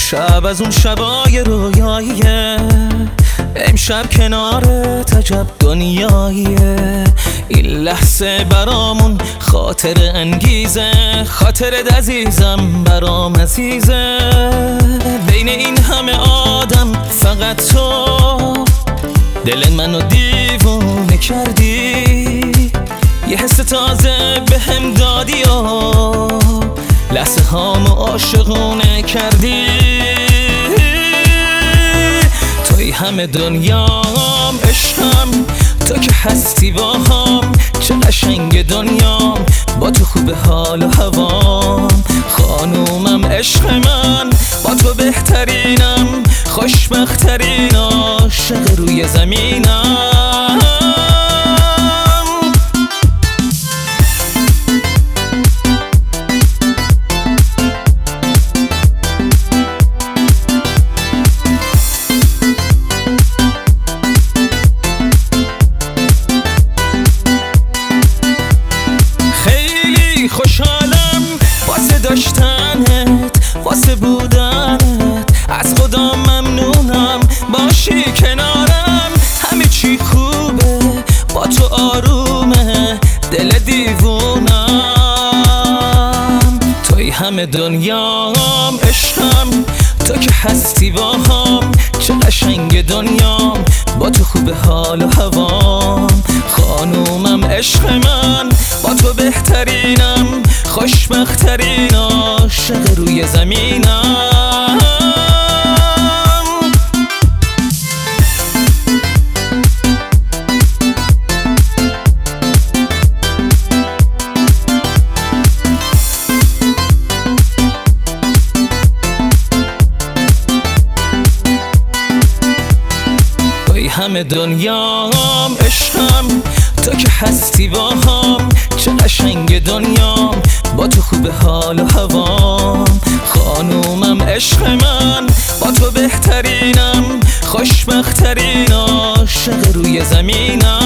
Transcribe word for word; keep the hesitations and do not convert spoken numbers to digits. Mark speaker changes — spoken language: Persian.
Speaker 1: شب از اون شبای رویاییه، امشب کنارت عجب دنیاییه. این لحظه برامون خاطر انگیزه، خاطرت عزیزم برام عزیزه. بین این همه آدم فقط تو دل منو دیوونه کردی، یه حس تازه به هم دادی و لحظه هامو عاشقونه کردی. توی همه دنیام عشقم، تو که هستی با هم، چه قشنگ دنیام با تو خوب حال و هوام. خانومم عشق من، با تو بهترینم، خوشبخترین عاشق روی زمینم. خوشحالم واسه داشتنت، واسه بودنت، از خدا ممنونم باشی کنارم. همه چی خوبه با تو آرومه، دل دیوونم. توی همه دنیام عشقم، تو که هستی با هم، چه قشنگ دنیام با تو خوب حال و هوام. خانومم عشق من، با تو بهترینم، خوشبخترین عاشق روی زمینم. همه دنیام عشقم، تو که هستی با هم، چه قشنگ دنیام با تو خوب حال و هوام. خانومم عشق من، با تو بهترینم، خوشبخترین عاشق روی زمینم.